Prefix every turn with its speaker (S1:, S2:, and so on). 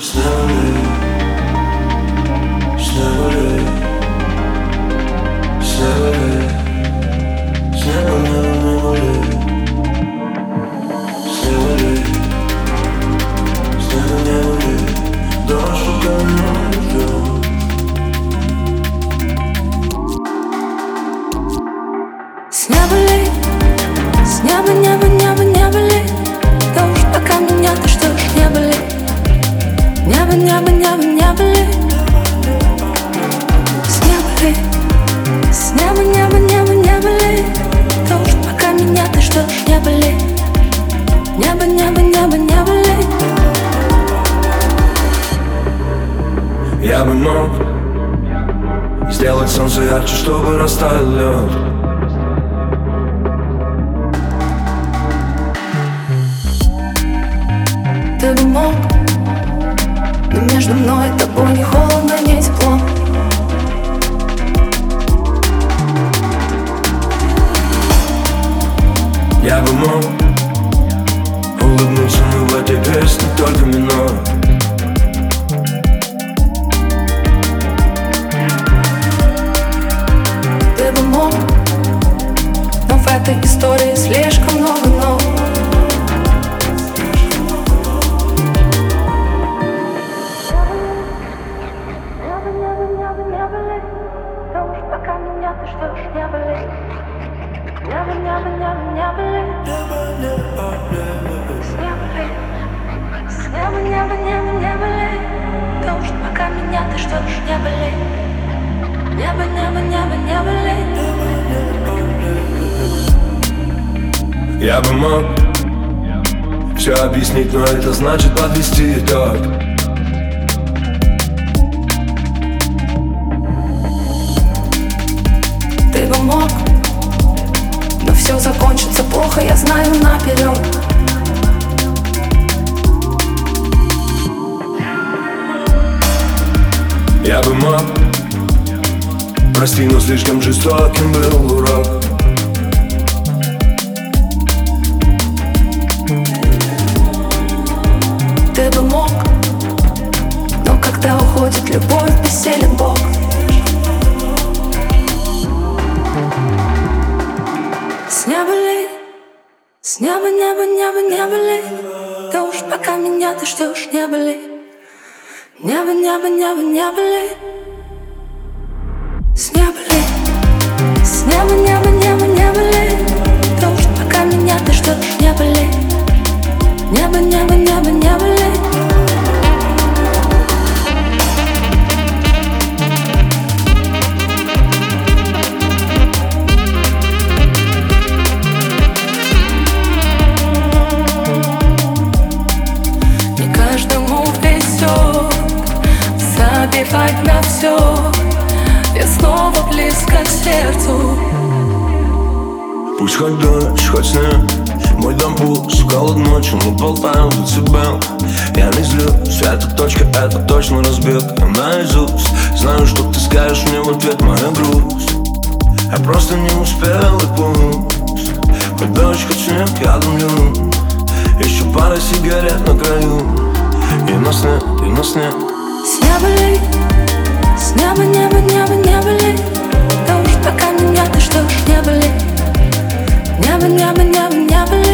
S1: Я бы мог сделать солнце ярче, чтобы растаял лед.
S2: Ты бы мог, но между мной и тобой ни холодно, ни тепло.
S1: Я бы мог улыбнуться, но в этой песне только минор.
S2: Ты бы мог, но в этой истории слишком много «но».
S1: Я бы мог все объяснить, но это значит подвести итог.
S2: Ты бы мог, но все закончится плохо, я знаю наперед.
S1: Я бы мог, прости, но слишком жестоким был урок.
S2: Ты бы мог, но когда уходит любовь, бессилен Бог. С неба ли, с неба, небо, небо, небо ли? Да уж пока меня ты ждешь, небо ли? Небо, небо, небо, небо ли? С неба ли, с неба, небо, небо, небо ли? Да уж пока меня ты ждешь, небо ли? Небо, небо, небо, небо ли? Не каждому везет забивать на все. Я снова близко к сердцу.
S1: Пусть хоть дождь, хоть снег, мой дом пуст, холод ночью, мы болтаем в децибел. Я не злюсь, эта точка, это точно разбег. Я наизусть знаю, что ты скажешь мне в ответ, моя грусть. Я просто не успел и пусть. Хоть дождь, хоть снег, я дымлю. Еще пара сигарет на краю. И на снег, и на снег.
S2: С неба ли, с неба, небо, небо, небо ли? Да уж пока меня ты ждешь, небо ли? Небо, небо, небо, небо ли?